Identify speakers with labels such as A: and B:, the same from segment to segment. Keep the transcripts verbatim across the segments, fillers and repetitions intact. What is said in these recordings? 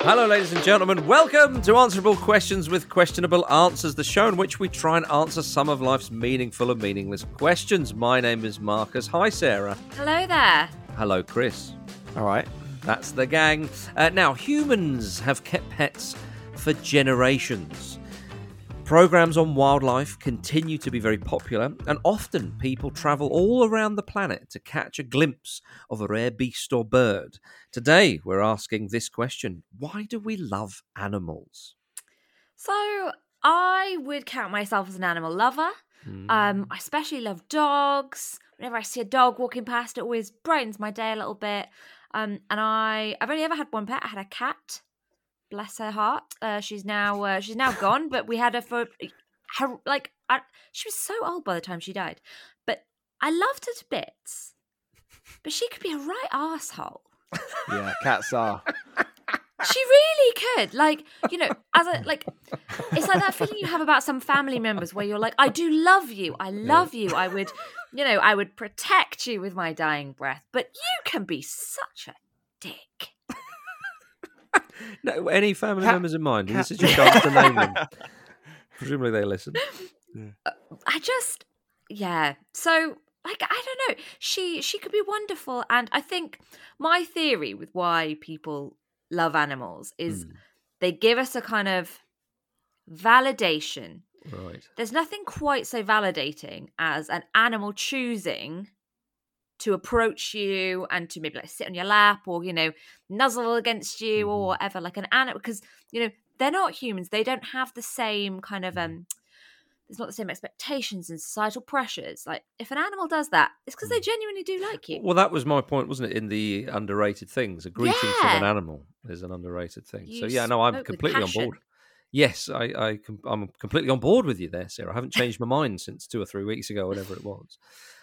A: Hello, ladies and gentlemen. Welcome to Answerable Questions with Questionable Answers, the show in which we try and answer some of life's meaningful and meaningless questions. My name is Marcus. Hi, Sarah.
B: Hello there.
A: Hello, Chris.
C: All right.
A: That's the gang. Uh, now, humans have kept pets for generations. Programs on wildlife continue to be very popular, and often people travel all around the planet to catch a glimpse of a rare beast or bird. Today, we're asking this question: why do we love animals?
B: So, I would count myself as an animal lover.
A: Mm.
B: Um, I especially love dogs. Whenever I see a dog walking past, it always brightens my day a little bit. Um, and I, I've only ever had one pet. I had a cat. Bless her heart. Uh, she's now uh, she's now gone, but we had her for her like I, she was so old by the time she died. But I loved her to bits. But she could be a right arsehole.
C: Yeah, cats are.
B: She really could. Like, you know, as a like it's like that feeling you have about some family members where you're like, I do love you. I love you. I would, you know, I would protect you with my dying breath. But you can be such a dick.
A: No, any family
C: Cat-
A: members in mind?
C: cat-
A: This is your chance to name them. Presumably they listen.
B: I just, yeah. So, like, I don't know. She she could be wonderful, and I think my theory with why people love animals is
A: Mm.
B: they give us a kind of validation.
A: Right.
B: There's nothing quite so validating as an animal choosing to approach you and to maybe like sit on your lap or, you know, nuzzle against you or whatever, like an animal, because, you know, they're not humans. They don't have the same kind of, um, there's not the same expectations and societal pressures. Like if an animal does that, it's because they genuinely do like you.
A: Well, that was my point, wasn't it? In the underrated things, a greeting from an
B: Yeah.
A: animal is an underrated thing.
B: You
A: so yeah, no, I'm
B: spoke with
A: completely on
B: passion.
A: board. Yes, I, I, com- I'm completely on board with you there, Sarah. I haven't changed my mind since two or three weeks ago, whatever it was.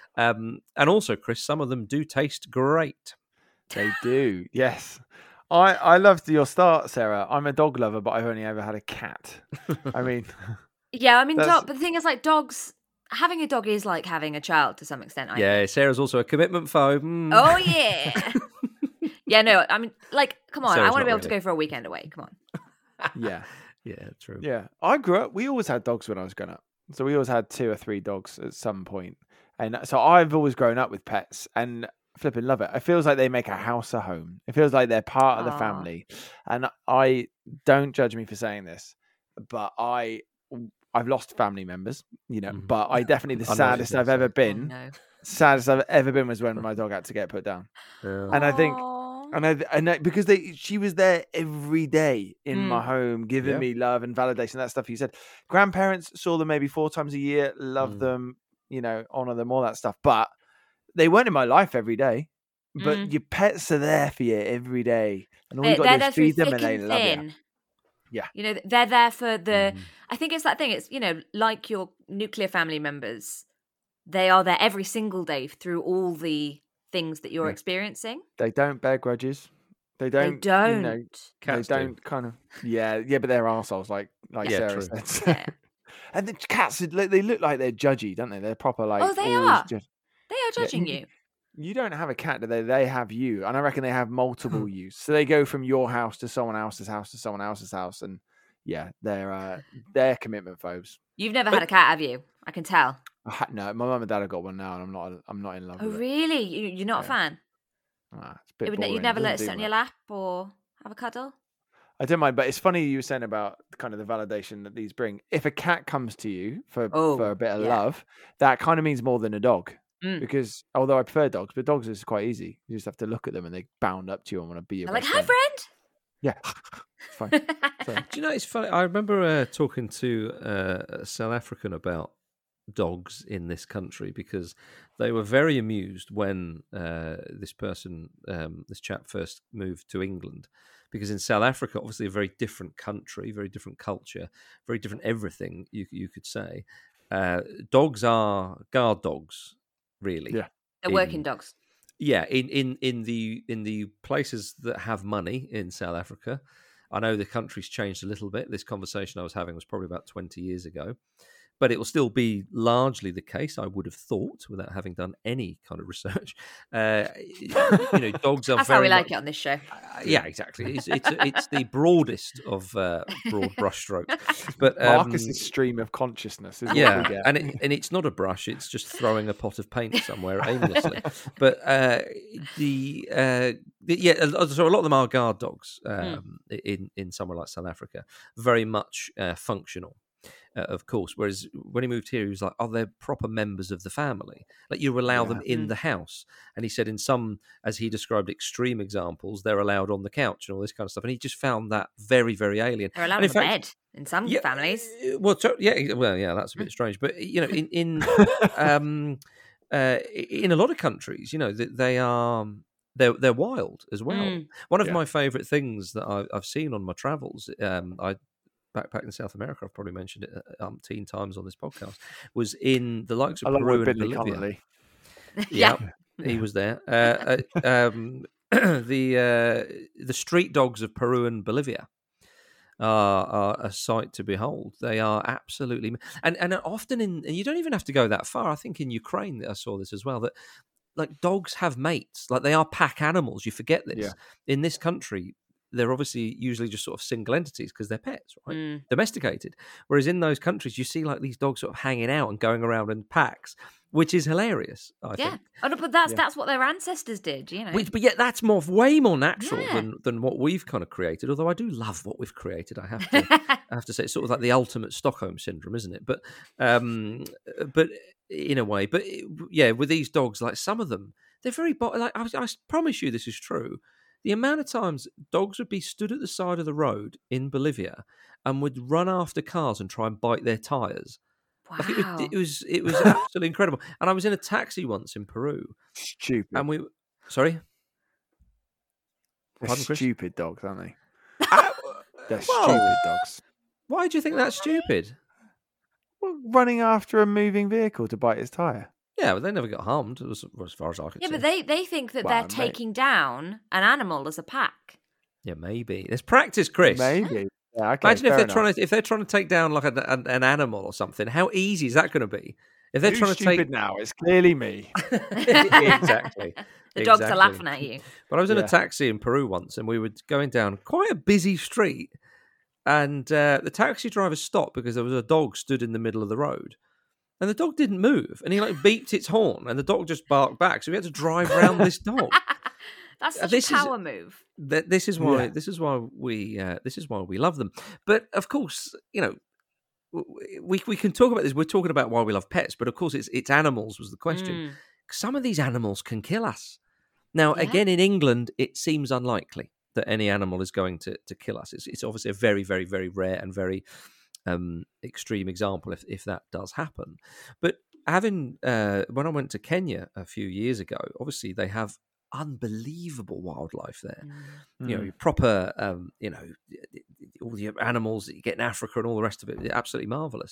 A: Um, and also, Chris, some of them do taste great.
C: They do. Yes. I I loved your start, Sarah. I'm a dog lover, but I've only ever had a cat. I mean,
B: Yeah, I mean,
C: That's-
B: dog, but the thing is, like, dogs, having a dog is like having a child to some extent. I
A: Yeah,
B: think.
A: Sarah's also a commitment foe. Mm.
B: Oh, yeah. Yeah, no, I mean, like, come on.
A: Sarah's
B: I want to
A: not
B: be able to
A: really.
B: go for a weekend away. Come on.
C: yeah,
A: Yeah, true.
C: yeah. I grew up. We always had dogs when I was growing up, so we always had two or three dogs at some point. And so I've always grown up with pets and flipping love it. It feels like they make a house a home. It feels like they're part of the
B: Aw.
C: family. And I don't judge me for saying this, but I I've lost family members, you know.
A: Mhm.
C: But I definitely the
A: I know what
C: saddest
A: you're
C: I've
A: gonna
C: ever
A: say.
C: been.
B: Oh, no.
C: Saddest I've ever been was when my dog had to get put down.
A: Yeah.
C: And I think,
B: Aw.
C: and I, and I, because they, she was there every day in my
B: Mm.
C: home, giving
A: Yeah.
C: me love and validation. That stuff you said. Grandparents saw them maybe four times a year, love
A: Mm.
C: them, you know, honor them, all that stuff. But they weren't in my life every day. But
B: Mm.
C: your pets are there for you every day, and all
B: They,
C: you got
B: they're
C: to do
B: there
C: is
B: through
C: feed them,
B: thick
C: and they
B: and
C: love you.
B: thin.
C: Yeah.
B: You know, they're there for the,
A: Mhm.
B: I think it's that thing. It's, you know, like your nuclear family members, they are there every single day through all the things that you're
C: Yeah.
B: experiencing.
C: They don't bear grudges. They don't.
B: they don't.
C: You know,
A: Cats
C: they
A: do.
C: don't kind of. Yeah, yeah, but they're arseholes, like like
A: Yeah,
C: Sarah
A: true.
C: said.
B: Yeah.
C: And the cats, they look like they're judgy, don't they? They're proper like.
B: Oh, they
C: always
B: are.
C: Just,
B: They are
C: Yeah,
B: judging
C: you-
B: you.
C: you don't have a cat, do they? They have you, and I reckon they have multiple yous. So they go from your house to someone else's house to someone else's house, and yeah, they're uh, they're commitment phobes.
B: You've never had a cat, have you? I can tell.
C: I ha- no, my mum and dad have got one now, and I'm not. I'm not in love
B: Oh,
C: with it.
B: really? You, you're not a
C: Yeah.
B: fan?
C: Ah, it's a bit
B: It would,
C: boring.
B: you'd never let it
C: doesn't
B: sit
C: do
B: on your
C: much.
B: lap or have a cuddle?
C: I don't mind, but it's funny you were saying about kind of the validation that these bring. If a cat comes to you for
B: Oh,
C: for a bit of
B: yeah.
C: love, that kind of means more than a dog.
B: Mm.
C: Because although I prefer dogs, but dogs is quite easy. You just have to look at them and they bound up to you and want to be your
B: They're like,
C: best
B: hi,
C: friend. Yeah, it's fine.
B: friend.
C: So,
A: Do you know, it's funny. I remember uh, talking to uh, a South African about dogs in this country because they were very amused when uh, this person, um, this chap, first moved to England. Because in South Africa, obviously a very different country, very different culture, very different everything, you you could say. Uh, dogs are guard dogs, really.
C: Yeah.
B: They're
A: in-
B: working dogs.
A: Yeah, in, in, in the in the places that have money in South Africa, I know the country's changed a little bit. This conversation I was having was probably about twenty years ago. but it will still be largely the case, I would have thought, without having done any kind of research. Uh, you know, dogs are
B: That's
A: very
B: how we like
A: much,
B: it on this show.
A: uh, yeah, exactly. It's it's, it's the broadest of uh, broad brushstrokes. But um,
C: Marcus's stream of consciousness is
A: yeah,
C: what we get.
A: and it, and it's not a brush; it's just throwing a pot of paint somewhere aimlessly. But uh, the, uh, the yeah, so a lot of them are guard dogs um, mm. in in somewhere like South Africa, very much uh, functional. Uh, of course, whereas when he moved here, he was like, "Oh, they're proper members of the family. Like you allow yeah. them in mm. the house." And he said, in some, as he described, extreme examples, they're allowed on the couch and all this kind of stuff. And he just found that very, very alien.
B: They're allowed
A: and
B: on the fact, bed in some
A: yeah,
B: families.
A: Well, so, yeah, well, yeah, that's a bit strange. But you know, in in um, uh, in a lot of countries, you know, they, they are. They're, they're wild as well. Mm. One of yeah. my favourite things that I've, I've seen on my travels, um, I backpacked in South America, I've probably mentioned it umpteen times on this podcast, was in the likes of
C: Along
A: Peru
C: with
A: and
C: Billy
A: Bolivia.
C: Connolly.
A: Yeah, he was there. Uh, uh, um, the uh, the street dogs of Peru and Bolivia are, are a sight to behold. They are absolutely, and and often in, and you don't even have to go that far. I think in Ukraine I saw this as well, that like dogs have mates, like they are pack animals. You forget this.
C: Yeah.
A: In this country, they're obviously usually just sort of single entities because they're pets, right? Mm. Domesticated. Whereas in those countries, you see like these dogs sort of hanging out and going around in packs, which is hilarious, I
B: yeah.
A: think.
B: Oh, no, but that's
C: yeah.
B: that's what their ancestors did, you know.
A: Which, but yet that's more way more natural
B: yeah.
A: than, than what we've kind of created. Although I do love what we've created, I have to I have to say, it's sort of like the ultimate Stockholm syndrome, isn't it? But um, but in a way, but yeah, with these dogs, like some of them, they're very like I, I promise you, this is true. The amount of times dogs would be stood at the side of the road in Bolivia and would run after cars and try and bite their tires.
B: Wow.
A: Like it, was, it was it was absolutely incredible. And I was in a taxi once in Peru.
C: Stupid.
A: And we, sorry,
C: they're
A: Pardon,
C: stupid dogs, aren't they?
A: Uh,
C: they're
A: well,
C: stupid dogs.
A: Why do you think that's stupid?
C: Well, running after a moving vehicle to bite its tire.
A: Yeah, but they never got harmed, as, as far as I could
B: yeah,
A: see.
B: Yeah, but they, they think that well, they're taking down an animal as a pack.
A: Yeah, maybe. There's practice, Chris.
C: Maybe. Yeah, okay,
A: Imagine if they're
C: enough.
A: trying to if they're trying to take down like a, an, an animal or something. How easy is that going to be? If they're
C: Who's
A: trying to
C: stupid
A: take
C: now, it's clearly me.
A: exactly.
B: The dogs
A: exactly.
B: are laughing at you.
A: But I was in
C: yeah.
A: a taxi in Peru once, and we were going down quite a busy street, and uh, the taxi driver stopped because there was a dog stood in the middle of the road. And the dog didn't move, and he like beeped its horn, and the dog just barked back. So we had to drive around this dog.
B: That's such
A: this
B: a power
A: is,
B: move.
A: Th- this is why.
C: Yeah.
A: This is why we. Uh, this is why we love them. But of course, you know, we we can talk about this. We're talking about why we love pets, but of course, it's it's animals was the question.
B: Mm.
A: Some of these animals can kill us. Now,
B: Yeah.
A: again, in England, it seems unlikely that any animal is going to to kill us. It's it's obviously a very, very, very rare and very Um, extreme example if, if that does happen. But having uh, when I went to Kenya a few years ago, obviously they have unbelievable wildlife there. Mm. You know, proper um, you know, all the animals that you get in Africa and all the rest of it, absolutely marvelous.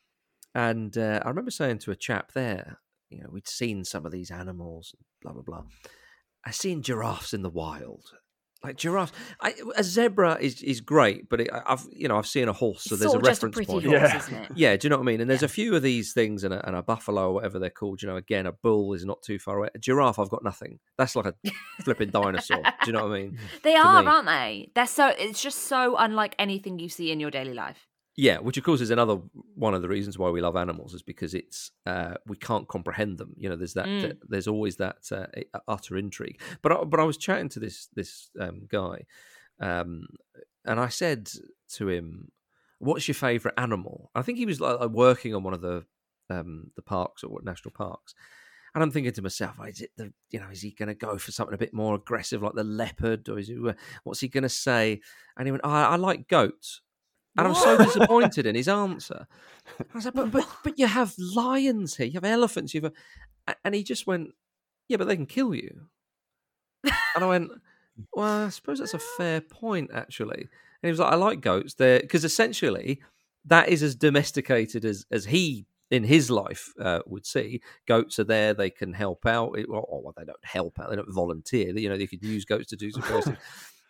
A: And uh, I remember saying to a chap there, you know, we'd seen some of these animals, blah blah blah. I seen giraffes in the wild. Like giraffes, I, a zebra is, is great, but it, I've you know I've seen a horse, so
B: It's
A: there's a
B: sort of just a
A: reference
B: pretty
A: point.
B: horse,
C: Yeah.
B: isn't it?
A: Yeah, do you know what I mean? And there's
B: Yeah.
A: a few of these things, and a, and a buffalo or whatever they're called. You know, again, a bull is not too far away. A giraffe, I've got nothing. That's like a flipping dinosaur. Do you know what I mean?
B: They
A: To
B: are,
A: me.
B: aren't they? They're so. It's just so unlike anything you see in your daily life.
A: Yeah, which of course is another one of the reasons why we love animals, is because it's uh, we can't comprehend them. You know, there's that.
B: Mm.
A: Uh, there's always that uh, utter intrigue. But I, but I was chatting to this this um, guy. Um, and I said to him, "What's your favourite animal?" I think he was like, like working on one of the um, the parks or what national parks, and I'm thinking to myself, "Is it the you know is he going to go for something a bit more aggressive like the leopard, or is he, what's he going to say?" And he went, oh, "I like goats," and I'm so disappointed in his answer. I was like, "But but but you have lions here, you have elephants, you have," a... and he just went, "Yeah, but they can kill you," and I went. Well, I suppose that's a fair point, actually. And he was like, "I like goats. They're because essentially that is as domesticated as as he in his life uh, would see. Goats are there; they can help out. It, well, well, they don't help out; they don't volunteer. You know, they could use goats to do some things.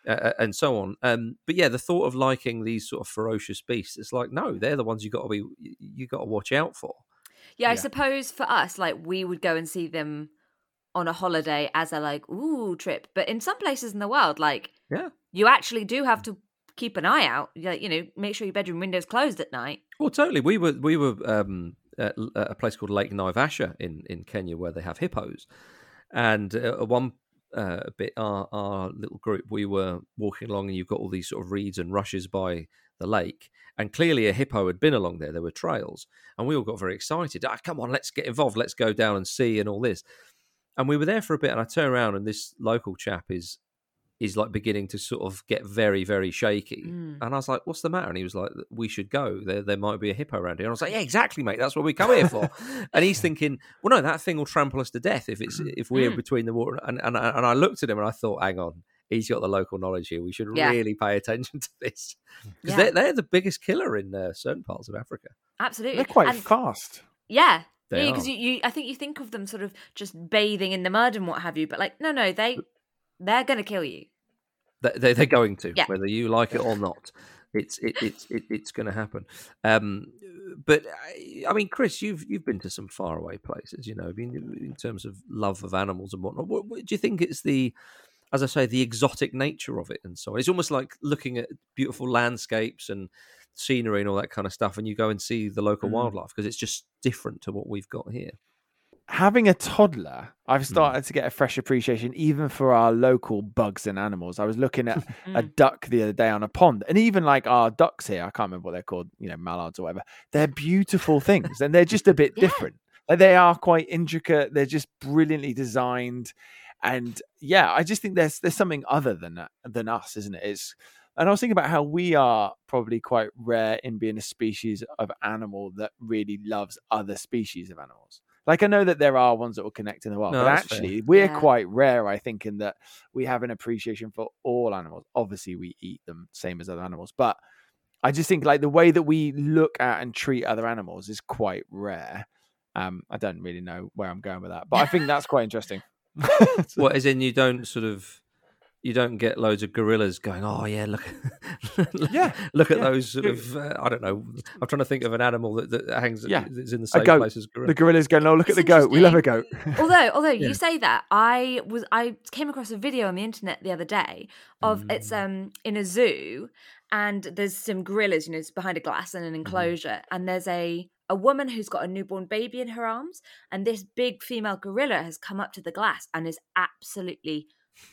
A: uh, and so on. Um, but yeah, the thought of liking these sort of ferocious beasts, it's like, no, they're the ones you got to be, you got to watch out for.
B: Yeah, I
C: Yeah.
B: suppose for us, like, we would go and see them on a holiday as a, like, ooh, trip. But in some places in the world, like,
A: Yeah.
B: you actually do have to keep an eye out. Like, you know, make sure your bedroom window's closed at night.
A: Well, totally. We were we were um, at a place called Lake Naivasha in, in Kenya where they have hippos, and uh, at one uh, bit our our little group, we were walking along, and you've got all these sort of reeds and rushes by the lake, and clearly a hippo had been along there. There were trails, and we all got very excited. Ah, come on, let's get involved. Let's go down and see and all this. And we were there for a bit, and I turn around, and this local chap is. is like beginning to sort of get very, very shaky.
B: Mm.
A: And I was like, what's the matter? And he was like, we should go. There there might be a hippo around here. And I was like, yeah, exactly, mate. That's what we come here for. And he's thinking, well, no, that thing will trample us to death if it's if we're
B: Mm.
A: between the water. And, and, and I looked at him and I thought, hang on, he's got the local knowledge here. We should
B: Yeah.
A: really pay attention to this. Because
B: Yeah.
A: they're, they're the biggest killer in uh, certain parts of Africa.
B: Absolutely.
C: They're quite
B: And-
C: fast.
B: Yeah.
A: They
B: Yeah, because
A: are.
B: you, you, I think you think of them sort of just bathing in the mud and what have you, but like, no, no, they, they're going to kill you.
A: They, they're going to,
B: Yeah.
A: whether you like it or not. It's it, it's it, it's going to happen. Um, but I, I mean, Chris, you've you've been to some faraway places, you know. I mean, in terms of love of animals and whatnot. What, what, do you think it's the, as I say, the exotic nature of it and so on? It's almost like looking at beautiful landscapes and scenery and all that kind of stuff, and you go and see the local
C: Mm.
A: wildlife because it's just different to what we've got here.
C: Having a toddler,
A: Hmm.
C: I've started to get a fresh appreciation even for our local bugs and animals. I was looking at a
B: Mm.
C: duck the other day on a pond, and even like our ducks here, I can't remember what they're called, you know, mallards or whatever. They're beautiful things, and they're just a bit
B: Yeah.
C: different. Like, they are quite intricate. They're just brilliantly designed, and yeah, I just think there's there's something other than that, than us, isn't it? It's, and I was thinking about how we are probably quite rare in being a species of animal that really loves other species of animals. Like, I know that there are ones that will connect in the wild,
A: No,
C: but
A: that's fair.
C: actually we're
B: Yeah.
C: quite rare, I think, in that we have an appreciation for all animals. Obviously, we eat them, same as other animals, but I just think like the way that we look at and treat other animals is quite rare. Um, I don't really know where I'm going with that, but I think that's quite interesting.
A: Well, as in you don't sort of, you don't get loads of gorillas going, oh yeah, look,
C: Yeah,
A: look at
C: yeah.
A: those sort of, uh, I don't know. I'm trying to think of an animal that, that hangs,
C: Yeah.
A: that's in the same
C: goat.
A: place as gorilla.
C: The gorillas going, oh, look
B: It's
C: at the goat. We love a goat.
B: although although
A: Yeah.
B: you say that, I was I came across a video on the internet the other day of it's
A: Mm.
B: um in a zoo, and there's some gorillas, you know, it's behind a glass in an enclosure, and there's a a woman who's got a newborn baby in her arms, and this big female gorilla has come up to the glass and is absolutely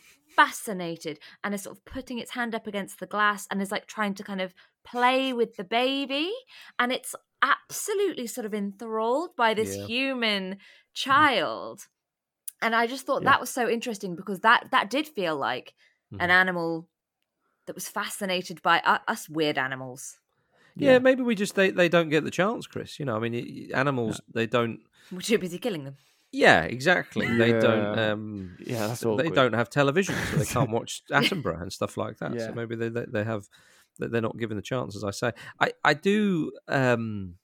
B: fascinated and is sort of putting its hand up against the glass and is like trying to kind of play with the baby, and it's absolutely sort of enthralled by this
A: Yeah.
B: human child. And I just thought
C: Yeah.
B: that was so interesting because that that did feel like an
A: Mhm.
B: animal that was fascinated by u- us weird animals.
A: Yeah,
C: Yeah.
A: maybe we just, they, they don't get the chance, Chris. You know, I mean, y- animals, they don't,
B: We're too busy killing them.
A: yeah, exactly. They don't,
C: Yeah.
A: um,
C: Yeah, that's
A: they
C: awkward.
A: don't have television, so they can't watch Attenborough and stuff like that.
C: Yeah.
A: So maybe they, they they have, they're not given the chance, as I say. I I do, um,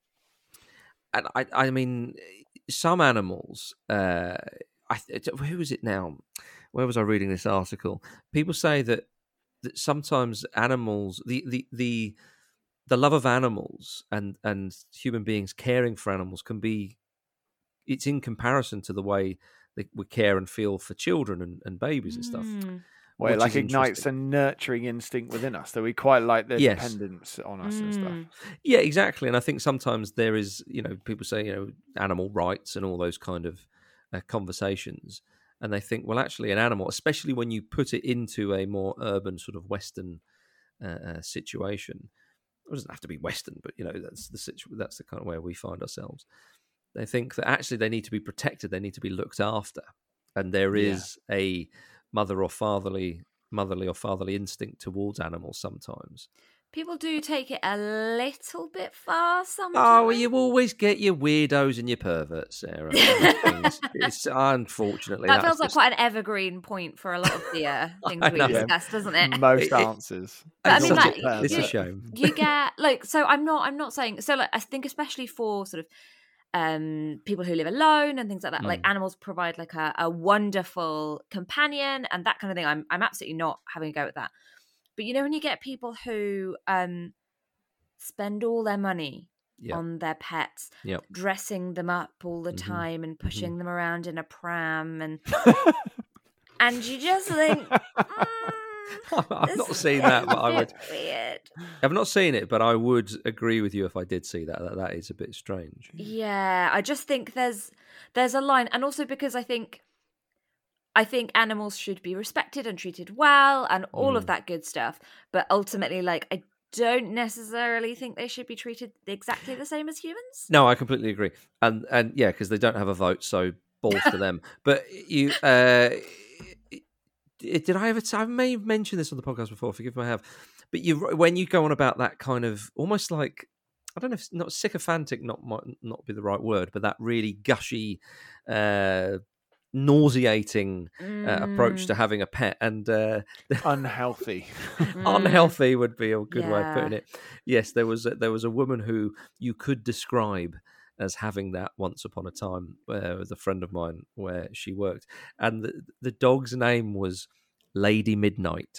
A: and I I mean, some animals. Uh, I who is it now? Where was I reading this article? People say that that sometimes animals, the the the the love of animals and and human beings caring for animals can be, it's in comparison to the way that we care and feel for children and, and babies and stuff.
B: Mm.
C: Well, it
A: which
C: like
A: is
C: ignites
A: interesting.
C: a nurturing instinct within us that we quite like the
A: Yes.
C: dependence on us and
B: Mm.
C: stuff.
A: Yeah, exactly. And I think sometimes there is, you know, people say, you know, animal rights and all those kind of uh, conversations. And they think, well, actually, an animal, especially when you put it into a more urban sort of Western uh, uh, situation, it doesn't have to be Western, but, you know, that's the situ- that's the kind of where we find ourselves. They think that actually they need to be protected, they need to be looked after. And there
C: Yeah.
A: is a mother or fatherly, motherly or fatherly instinct towards animals sometimes.
B: People do take it a little bit far sometimes.
A: Oh, well, you always get your weirdos and your perverts, Sarah. Things. It's unfortunately
B: that
A: that's
B: feels like
A: just-
B: quite an evergreen point for a lot of the uh, things
A: I
B: we
A: know.
B: discuss, doesn't it?
C: Most
A: It- it-
C: answers.
B: But I
A: it's
B: mean,
A: such
B: like,
A: a, it's a
B: you-
A: shame.
B: You get like, so I'm not, I'm not saying, so like, I think especially for sort of um, people who live alone and things like that.
A: Mm.
B: Like animals provide like a, a wonderful companion and that kind of thing. I'm I'm absolutely not having a go at that. But you know, when you get people who um, spend all their money
A: Yep.
B: on their pets,
A: Yep.
B: dressing them up all the
A: Mhm.
B: time and pushing
A: Mhm.
B: them around in a pram, and and you just think, mm,
A: I've
B: this
A: not seen that, but I
B: is a
A: would.
B: bit weird.
A: I've not seen it, but I would agree with you if I did see that. That that is a bit strange.
B: Yeah, I just think there's there's a line, and also because I think I think animals should be respected and treated well and all of
A: Mm.
B: that good stuff. But ultimately, like, I don't necessarily think they should be treated exactly the same as humans.
A: No, I completely agree, and and yeah, because they don't have a vote, so balls to them. But you, uh, did I ever? I may have mentioned this on the podcast before. Forgive me, I have. But you, when you go on about that kind of almost like, I don't know, if not sycophantic, not might not be the right word, but that really gushy, uh, nauseating uh, approach to
B: Mm,
A: having a pet, and uh,
C: Unhealthy.
B: mm,
A: unhealthy would be a good way of
B: yeah.
A: putting it. Yes, there was a, there was a woman who you could describe as having that once upon a time uh, with a friend of mine where she worked, and the, the dog's name was Lady Midnight.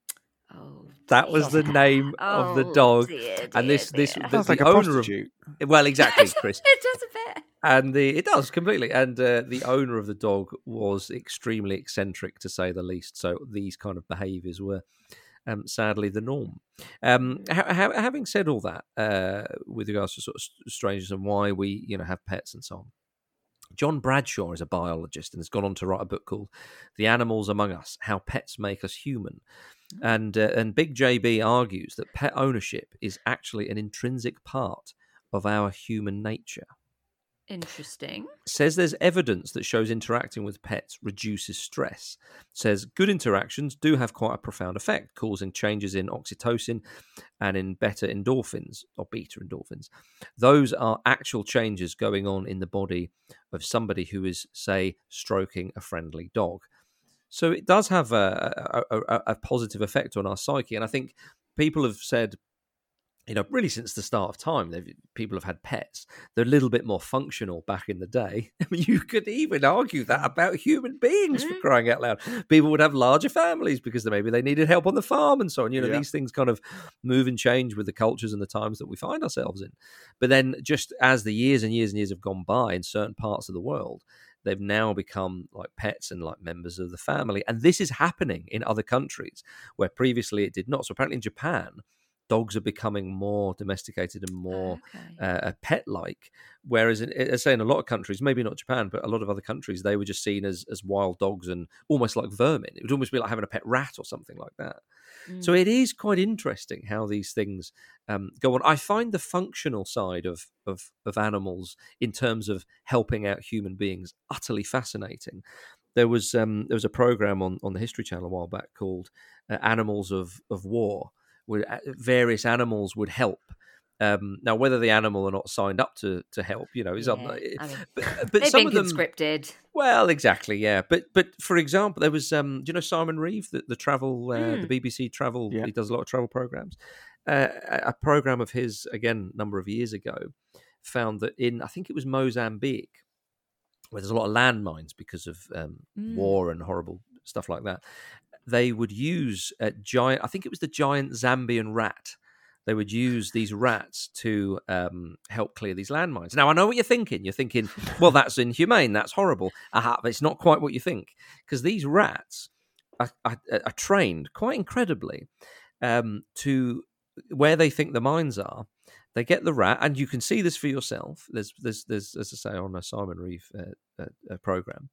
B: Oh,
A: That was the
B: dear.
A: name of the
B: Oh,
A: dog,
B: dear,
A: and this
B: dear,
A: this
B: dear.
A: the,
C: Sounds
A: the
C: like a
A: owner
C: prostitute.
A: of well, exactly, Chris.
B: It does a bit.
A: And the it does completely, and uh, the owner of the dog was extremely eccentric, to say the least. So these kind of behaviours were, um, sadly, the norm. Um, ha- ha- having said all that, uh, with regards to sort of strangers and why we, you know, have pets and so on, John Bradshaw is a biologist and has gone on to write a book called "The Animals Among Us: How Pets Make Us Human." And uh, and Big J B argues that pet ownership is actually an intrinsic part of our human nature.
B: Interesting.
A: Says there's evidence that shows interacting with pets reduces stress. Says good interactions do have quite a profound effect, causing changes in oxytocin and in beta endorphins or beta endorphins. Those are actual changes going on in the body of somebody who is, say, stroking a friendly dog. So it does have a, a, a, a positive effect on our psyche. And I think people have said, you know, really since the start of time, people have had pets. They're a little bit more functional back in the day. I mean, you could even argue that about human beings, for crying out loud. People would have larger families because maybe they needed help on the farm and so on. You know,
C: Yeah.
A: these things kind of move and change with the cultures and the times that we find ourselves in. But then just as the years and years and years have gone by in certain parts of the world, they've now become like pets and like members of the family. And this is happening in other countries where previously it did not. So apparently in Japan, dogs are becoming more domesticated and more
B: Okay.
A: uh, pet-like. Whereas, in, I say in a lot of countries, maybe not Japan, but a lot of other countries, they were just seen as as wild dogs and almost like vermin. It would almost be like having a pet rat or something like that.
B: Mm.
A: So it is quite interesting how these things um, go on. I find the functional side of, of of animals in terms of helping out human beings utterly fascinating. There was um, there was a program on, on the History Channel a while back called uh, Animals of, of War, where various animals would help. Um, now, whether the animal are not signed up to to help, you know, is
B: Yeah,
A: up.
B: I mean,
A: But, but
B: they've
A: some
B: been
A: of them,
B: conscripted.
A: well, exactly, yeah. But but for example, there was, um, do you know Simon Reeve, the, the travel, uh,
B: Mm.
A: the B B C travel,
C: Yeah.
A: he does a lot of travel programs. Uh, a a program of his, again, a number of years ago, found that in, I think it was Mozambique, where there's a lot of landmines because of um,
B: Mm.
A: war and horrible stuff like that, they would use a giant, I think it was the giant Zambian rat. They would use these rats to um, help clear these landmines. Now, I know what you're thinking. You're thinking, well, that's inhumane. That's horrible. Aha, but it's not quite what you think. Because these rats are, are, are trained quite incredibly um, to where they think the mines are. They get the rat, and you can see this for yourself. There's, there's, there's as I say, on a Simon Reeve uh, uh, program.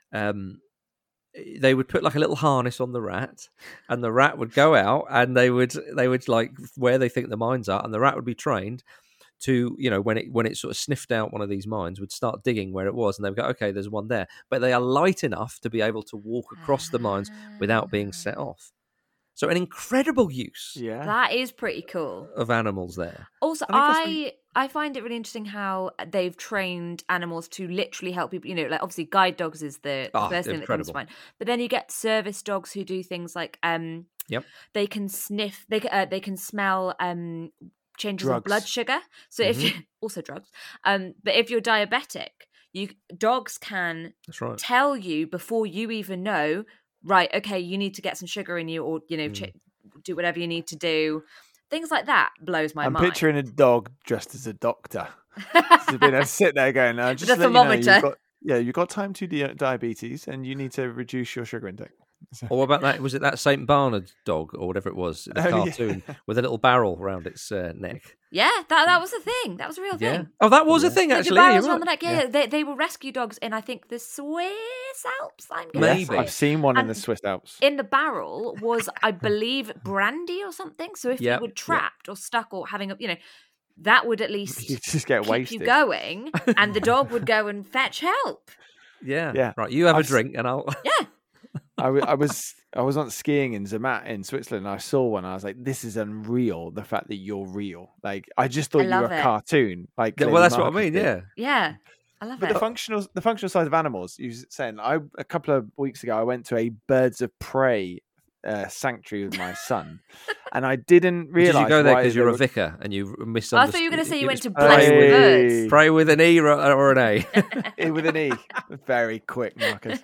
A: Um, they would put like a little harness on the rat, and the rat would go out, and they would they would like where they think the mines are, and the rat would be trained to, you know, when it when it sort of sniffed out one of these mines, would start digging where it was, and they would go, okay, there's one there, but they are light enough to be able to walk across the mines without being set off. So an incredible use
C: Yeah.
B: That is pretty cool.
A: of animals there.
B: Also,
C: And I guess
B: I
C: we-
B: I find it really interesting how they've trained animals to literally help people. You know, like obviously guide dogs is the, the
A: Ah,
B: first thing that comes to
A: incredible.
B: mind. But then you get service dogs who do things like um,
A: Yep.
B: they can sniff, they ca- uh, they can smell um changes of blood
C: Drugs.
B: sugar. So if you also drugs, um, but if you're diabetic, you dogs can
A: That's right.
B: tell you before you even know. Right, okay, you need to get some sugar in you, or you know,
A: Mm.
B: ch- do whatever you need to do. Things like that blows my
C: I'm
B: mind.
C: picturing a dog dressed as a doctor. To be able to sit there going, uh, just
B: With a
C: to let you know,
B: thermometer.
C: you've got, yeah, you've got type two di- diabetes and you need to reduce your sugar intake. So-
A: Or what about that? Was it that Saint Bernard dog or whatever it was, the
C: Oh, yeah.
A: cartoon with a little barrel around its uh, neck?
B: Yeah, that that was a thing. That was a real
A: Yeah.
B: thing.
A: Oh, that was a
C: Yeah.
A: thing
B: The- the
A: actually. Yeah,
B: barrels
A: you're
B: around the
A: right.
B: neck. Yeah,
C: Yeah.
B: yeah. They they were rescue dogs in I think the Swiss Alps. I'm
A: Maybe.
C: Yes,
B: guessing.
C: I've seen one in the
B: And
C: Swiss Alps.
B: in the barrel was, I believe, brandy or something. So if
A: Yep,
B: you were
A: yep.
B: trapped or stuck or having a, you know, that would at least
C: You just get
B: keep
C: wasted.
B: you going, and the dog would go and fetch help.
A: Yeah.
C: Yeah.
A: Right. You have
C: I've
A: a
C: s-
A: drink, and I'll.
B: Yeah,
C: I, w- I was I was on skiing in Zermatt in Switzerland. And I saw one. I was like, "This is unreal." The fact that you're real. Like, I just thought you
B: love
C: were a
B: it.
C: cartoon. Like,
A: Yeah, well,
C: clearly
A: that's what I mean.
C: marketed.
A: Yeah.
B: yeah, I love
C: But
B: it.
C: the functional the functional size of animals. You were saying, I a couple of weeks ago, I went to a birds of prey uh, sanctuary with my son, and I didn't
A: Did
C: realize
A: you go there
C: why
A: because
C: they
A: you're a
C: were-
A: vicar and you
B: Oh, I
A: misunderstood?
B: thought you were going to say you
A: it
B: went
A: was
B: to bless
A: pray
B: the
A: with,
B: birds.
A: pray with an E or, or an A.
C: E with an E. Very quick, Marcus.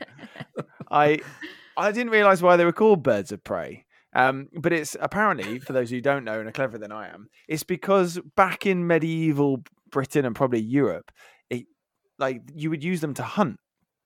C: I I didn't realize why they were called birds of prey. Um, but it's apparently, for those who don't know and are cleverer than I am, it's because back in medieval Britain and probably Europe, it like you would use them to hunt.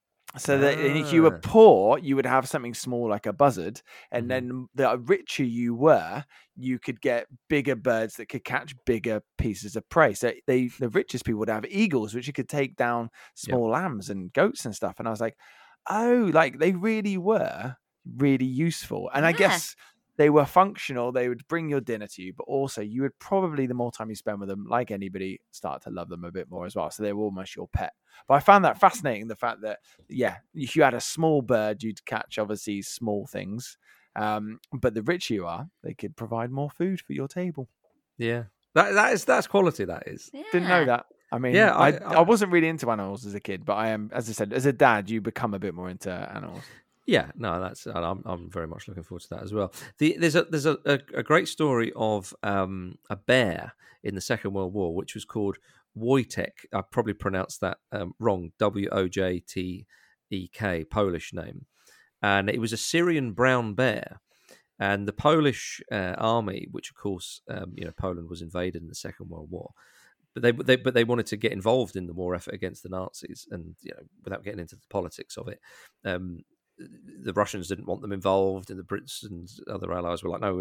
C: So that and if you were
A: Ah.
C: poor, you would have something small like a buzzard, and
A: Mhm.
C: then the richer you were, you could get bigger birds that could catch bigger pieces of prey. So they, the richest people would have eagles, which you could take down small lambs and goats and stuff. And I was like, oh, like they really were really useful. And I
B: Yeah.
C: guess they were functional. They would bring your dinner to you, but also you would probably, the more time you spend with them, like anybody, start to love them a bit more as well. So they were almost your pet. But I found that fascinating, the fact that, yeah, if you had a small bird, you'd catch obviously small things. Um, but the richer you are, they could provide more food for your table.
A: Yeah. That that is that's quality. That is.
B: Yeah.
C: Didn't know that. I mean,
A: Yeah,
C: I,
A: I-
C: I,
A: I-
C: wasn't really into animals as a kid, but I am, as I said, as a dad, you become a bit more into animals.
A: Yeah, no, that's and I'm I'm very much looking forward to that as well. The, there's a there's a, a, a great story of um, a bear in the Second World War, which was called Wojtek. I probably pronounced that um, wrong. W O J T E K, Polish name, and it was a Syrian brown bear. And the Polish uh, army, which of course um, you know Poland was invaded in the Second World War, but they, they but they wanted to get involved in the war effort against the Nazis, and you know without getting into the politics of it. Um, the Russians didn't want them involved, and the Brits and other allies were like, "No,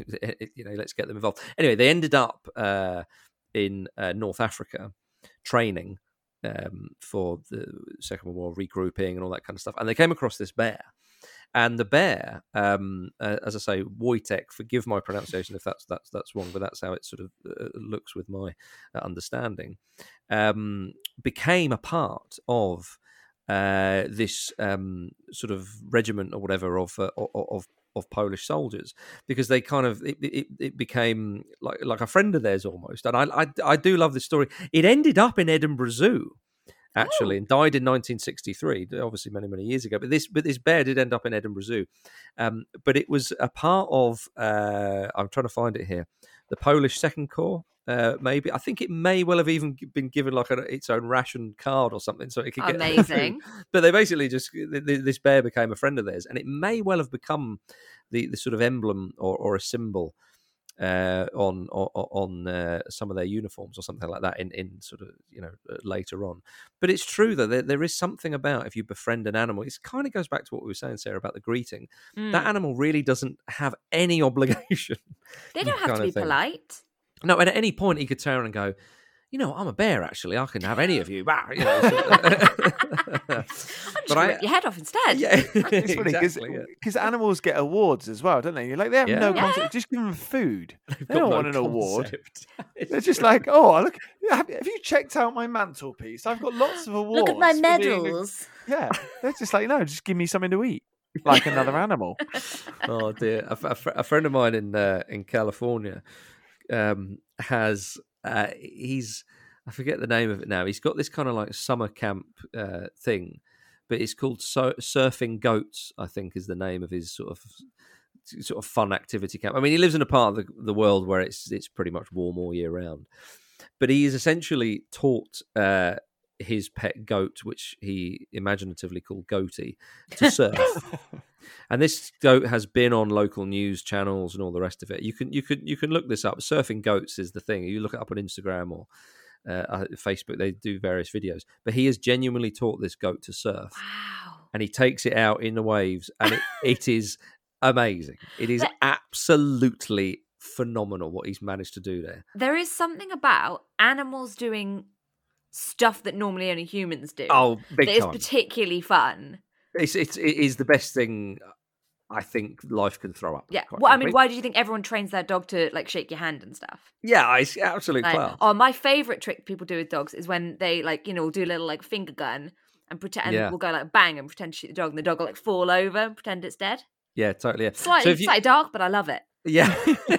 A: you know, let's get them involved." Anyway, they ended up uh, in uh, North Africa training um, for the Second World War, regrouping and all that kind of stuff. And they came across this bear, and the bear, um, uh, as I say, Wojtek. Forgive my pronunciation if that's that's that's wrong, but that's how it sort of uh, looks with my uh, understanding. Um, became a part of. Uh, this um, sort of regiment or whatever of, uh, of of Polish soldiers, because they kind of it, it, it became like like a friend of theirs almost. And I, I I do love this story. It ended up in Edinburgh Zoo actually,
B: Oh.
A: and died in nineteen sixty-three, obviously many many years ago. But this but this bear did end up in Edinburgh Zoo. Um, but it was a part of uh, I'm trying to find it here, the Polish Second Corps. Uh, maybe I think it may well have even been given like a, its own ration card or something, so it could get
B: Amazing.
A: food. But they basically just this bear became a friend of theirs, and it may well have become the, the sort of emblem or, or a symbol uh, on on, on uh, some of their uniforms or something like that in, in sort of you know later on. But it's true that there, there is something about if you befriend an animal, it kind of goes back to what we were saying, Sarah, about the greeting.
B: Mm.
A: That animal really doesn't have any obligation.
B: They don't have
A: kind
B: to
A: of
B: be
A: thing.
B: polite.
A: No, and at any point he could turn around and go, you know, I'm a bear, actually. I can have any of you. Bah, you know, so-
B: I'm just
A: But
B: gonna
A: I-
B: rip your head off instead.
A: yeah,
C: It's funny
A: exactly. yeah.
C: because animals get awards as well, don't they? You're like, they have
A: Yeah.
C: no
A: Yeah.
C: concept. Just give them food.
A: They've
C: They
A: got
C: don't
A: no
C: want an award.
A: concept.
C: They're just like, oh, look, have, have you checked out my mantelpiece? I've got lots of awards.
B: Look at my
C: for being a-"
B: medals.
C: Yeah, they're just like, no, just give me something to eat, like another animal.
A: Oh dear, a, a, fr- a friend of mine in uh, in California um, has uh, he's I forget the name of it now. He's got this kind of like summer camp uh, thing, but it's called so- Surfing Goats. I think is the name of his sort of sort of fun activity camp. I mean, he lives in a part of the, the world where it's it's pretty much warm all year round. But he is essentially taught uh, his pet goat, which he imaginatively called Goaty, to surf. And this goat has been on local news channels and all the rest of it. You can you can you can look this up. Surfing goats is the thing. You look it up on Instagram or uh, Facebook. They do various videos. But he has genuinely taught this goat to surf.
B: Wow.
A: And he takes it out in the waves, and it, it is amazing. It is
B: But-
A: absolutely phenomenal what he's managed to do there.
B: There is something about animals doing stuff that normally only humans do.
A: Oh, big
B: that is
A: time!
B: particularly fun.
A: It's, it's it is the best thing I think life can throw up.
B: Yeah.
A: quite
B: Well, I mean,
A: frankly.
B: why do you think everyone trains their dog to like shake your hand and stuff?
A: Yeah, it's absolute
B: Like,
A: class.
B: oh, my favorite trick people do with dogs is when they like, you know, do a little like finger gun and pretend, and
A: Yeah.
B: we'll go like bang and pretend to shoot the dog, and the dog will like fall over and pretend it's dead.
A: Yeah, totally. Yeah.
B: Slightly,
A: So if you-
B: slightly dark, but I love it.
A: Yeah,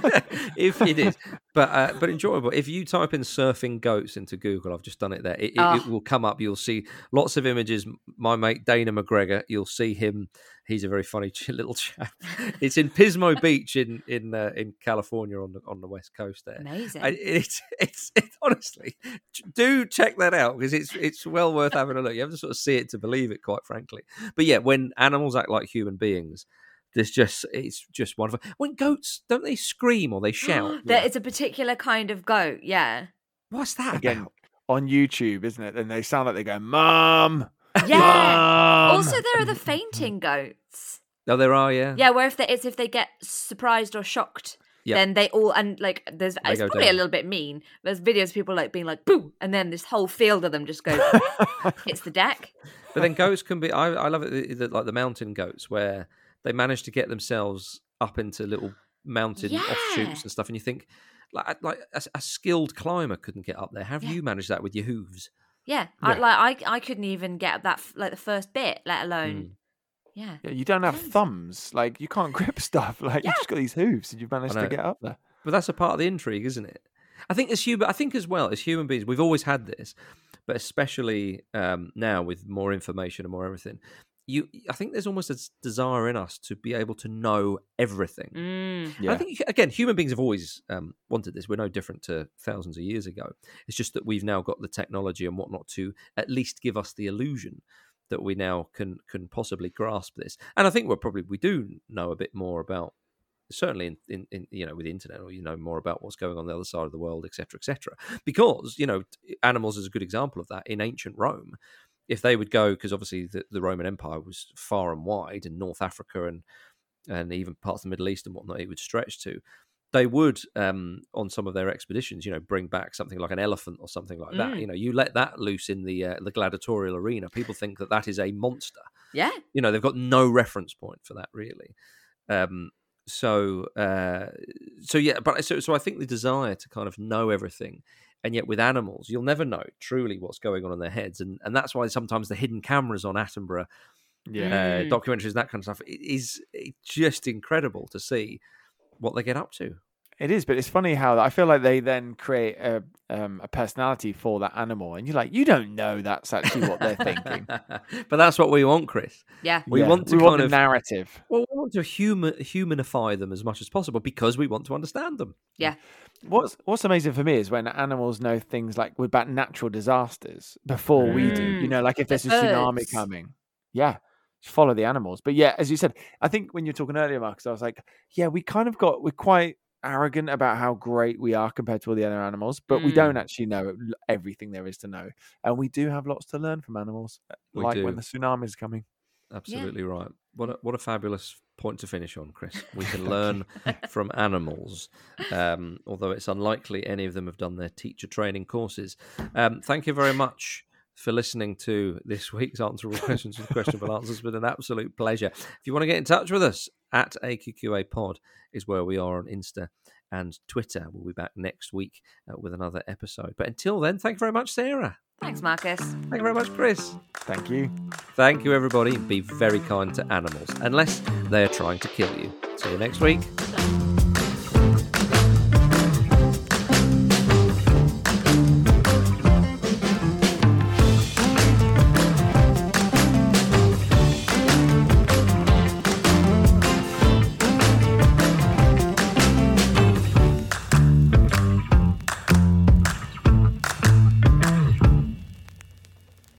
A: if it is, but uh, but enjoyable. If you type in surfing goats into Google, I've just done it there. It, it,
B: Oh.
A: it will come up. You'll see lots of images. My mate Dana McGregor. You'll see him. He's a very funny ch- little chap. It's in Pismo Beach in in uh, in California on the on the west coast there.
B: Amazing.
A: And it's, it's it's honestly, do check that out because it's it's well worth having a look. You have to sort of see it to believe it, quite frankly. But yeah, when animals act like human beings. There's just it's just wonderful. When goats don't they scream or they shout?
B: There is a particular kind of goat, yeah.
A: What's that
C: Again,
A: about?
C: on YouTube, isn't it? And they sound like they go, "Mom,
B: Yeah.
C: Mom."
B: Also, there are the fainting goats.
A: Oh, there are, yeah.
B: Yeah, where if they, it's if they get surprised or shocked,
A: Yep.
B: then they all and like there's
A: They
B: it's
A: go
B: probably a
A: down.
B: little bit mean. There's videos of people like being like boo, and then this whole field of them just goes hits the deck.
A: But then goats can be. I, I love it, the, the, like the mountain goats, where they manage to get themselves up into little mountain
B: Yeah.
A: offshoots and stuff, and you think, like, like a, a skilled climber couldn't get up there. Have
B: Yeah.
A: you managed that with your hooves?
B: Yeah, I,
C: Yeah.
B: like I I couldn't even get up that f- like the first bit, let alone
A: Mm.
B: yeah.
C: Yeah, you don't have
B: Crazy.
C: thumbs. Like you can't grip stuff. Like
B: Yeah.
C: you've just got these hooves, and you've managed
A: I
C: to
A: know.
C: get up there.
A: But that's a part of the intrigue, isn't it? I think as human, I think as well as human beings, we've always had this, but especially um, now with more information and more everything, you, I think there's almost a desire in us to be able to know everything.
B: Mm.
A: And
C: Yeah,
A: I think again, human beings have always um, wanted this. We're no different to thousands of years ago. It's just that we've now got the technology and whatnot to at least give us the illusion that we now can can possibly grasp this. And I think we're probably we do know a bit more about. Certainly, in, in, in you know, with the internet, or you know more about what's going on the other side of the world, et cetera, et cetera. Because you know, animals is a good example of that. In ancient Rome, if they would go, because obviously the, the Roman Empire was far and wide, and North Africa and and even parts of the Middle East and whatnot, it would stretch to. They would, um, on some of their expeditions, you know, bring back something like an elephant or something like that.
B: Mm.
A: You know, you let that loose in the uh, the gladiatorial arena, people think that that is a monster.
B: Yeah.
A: You know, they've got no reference point for that, really. Um, so, uh, so yeah, but so so I think the desire to kind of know everything, and yet with animals, you'll never know truly what's going on in their heads, and and that's why sometimes the hidden cameras on Attenborough,
C: yeah.
A: uh,
B: Mm.
A: documentaries, and that kind of stuff, it is it's just incredible to see what they get up to.
C: It is, but it's funny how I feel like they then create a um, a personality for that animal, and you're like, you don't know that's actually what they're thinking.
A: But that's what we want, Chris.
B: Yeah.
A: We
C: Yeah,
A: want to
C: we
A: kind
C: want the
A: of
C: narrative.
A: well, we want to human humanify them as much as possible because we want to understand them.
B: Yeah.
C: What's What's amazing for me is when animals know things like about natural disasters before we do. You
B: Mm.
C: know, like if
B: The
C: there's a tsunami
B: birds.
C: coming, yeah, just follow the animals. But yeah, as you said, I think when you were talking earlier, Marcus, I was like, yeah, we kind of got we're quite arrogant about how great we are compared to all the other animals, but we
B: Mm.
C: don't actually know everything there is to know, and we do have lots to learn from animals,
A: We
C: like
A: do.
C: when the tsunami is coming.
A: Absolutely right. What a, what a fabulous point to finish on, Chris. We can learn from animals, um, although it's unlikely any of them have done their teacher training courses. Um, thank you very much for listening to this week's Answerable Questions with Questionable Answers. It's been an absolute pleasure. If you want to get in touch with us, at A Q Q A Pod is where we are on Insta and Twitter. We'll be back next week uh, with another episode. But until then, thank you very much, Sarah.
B: Thanks, Marcus.
A: Thank you very much, Chris.
C: Thank you.
A: Thank you, everybody. Be very kind to animals, unless they are trying to kill you. See you next week.